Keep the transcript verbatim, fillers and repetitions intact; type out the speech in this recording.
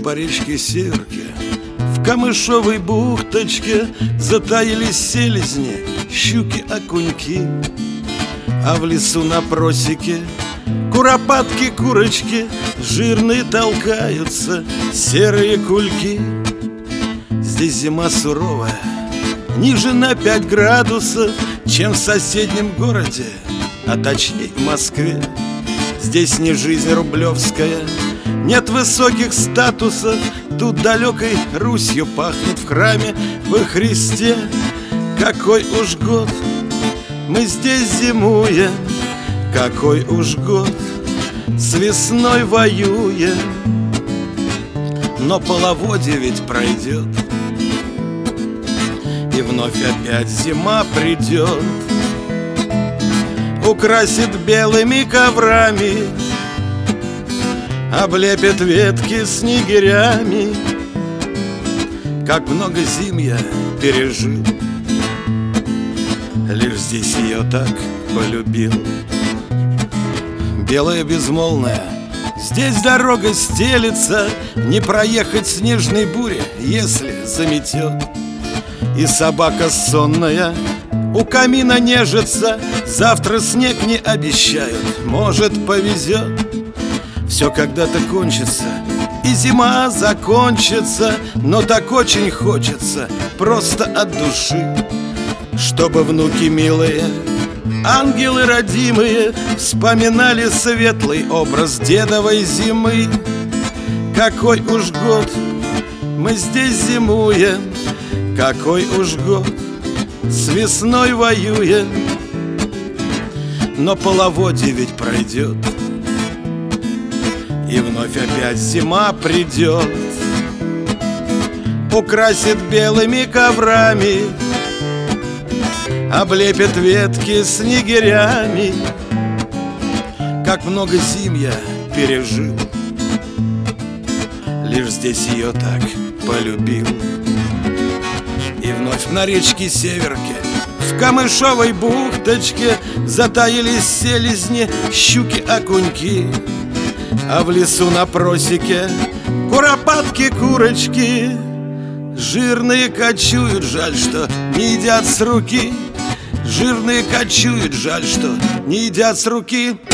по речке Северке, в камышовой бухточке затаились селезни, щуки, окуньки. А в лесу на просеке куропатки, курочки жирные толкаются, серые кульки. Здесь зима суровая, ниже на пять градусов, чем в соседнем городе, а точнее в Москве. Здесь не жизнь рублевская, нет высоких статусов, тут далекой Русью пахнет в храме во Христе. Какой уж год мы здесь зимуем, какой уж год с весной воюем. Но половодье ведь пройдет, и вновь опять зима придет, украсит белыми коврами, облепит ветки снегирями. Как много зим я пережил, лишь здесь ее так полюбил. Белая безмолвная, здесь дорога стелется, не проехать снежной буре, если заметет. И собака сонная у камина нежится, завтра снег не обещают, может, повезет. Все когда-то кончится, и зима закончится, но так очень хочется, просто от души, чтобы внуки милые, ангелы родимые, вспоминали светлый образ дедовой зимы. Какой уж год мы здесь зимуем, какой уж год с весной воюем. Но половодье ведь пройдет, и вновь опять зима придет, украсит белыми коврами, облепит ветки снегирями. Как много зим я пережил, лишь здесь ее так полюбил. И вновь на речке Северке, в камышовой бухточке затаились селезни, щуки, окуньки. А в лесу на просеке куропатки, курочки жирные кочуют, жаль, что не едят с руки. Жирные кочуют, жаль, что не едят с руки.